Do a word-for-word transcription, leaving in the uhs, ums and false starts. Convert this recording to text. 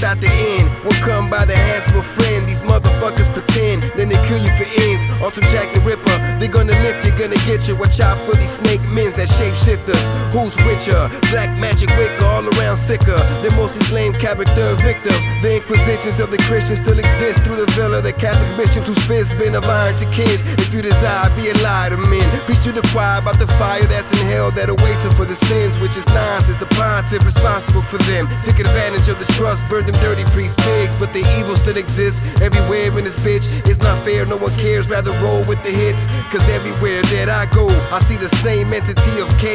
at the end will come by the hands of a friend. These motherfuckers pretend, then they kill you for ends. On some Jack the Ripper, they gonna lift you, gonna get you. Watch out for these snake men that shapeshifters. Who's with ya? Black magic wicker, all around sicker than most these lame character victims. The inquisitions of the Christians still exist through the veil of the Catholic bishops whose fists been of iron to kids. If you desire, be a lie to men. Preach to the choir about the fire that's in hell that awaits them for the sins, which is nonsense. The pontiff responsible for them took advantage of the trust, burned them dirty priest pigs. But the evil still exists everywhere in this bitch. It's not fair, no one cares, rather roll with the hits. Cause everywhere that I go, I see the same entity of K